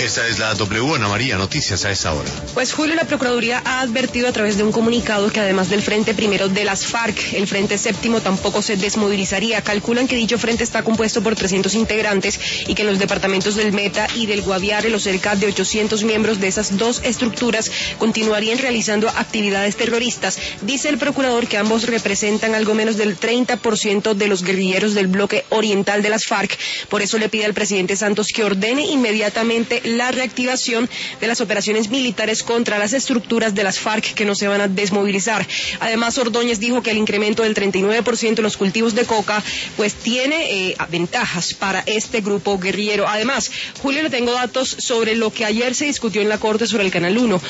Esta es la W, Ana María, noticias a esta hora. Pues Julio, la Procuraduría ha advertido a través de un comunicado que además del Frente Primero de las FARC, el Frente Séptimo tampoco se desmovilizaría. Calculan que dicho frente está compuesto por 300 integrantes y que en los departamentos del Meta y del Guaviare los cerca de 800 miembros de esas dos estructuras continuarían realizando actividades terroristas. Dice el procurador que ambos representan algo menos del 30% de los guerrilleros del bloque oriental de las FARC. Por eso le pide al presidente Santos que ordene inmediatamente la reactivación de las operaciones militares contra las estructuras de las FARC que no se van a desmovilizar. Además, Ordóñez dijo que el incremento del 39% en los cultivos de coca pues tiene ventajas para este grupo guerrillero. Además, Julio, le tengo datos sobre lo que ayer se discutió en la Corte sobre el Canal 1.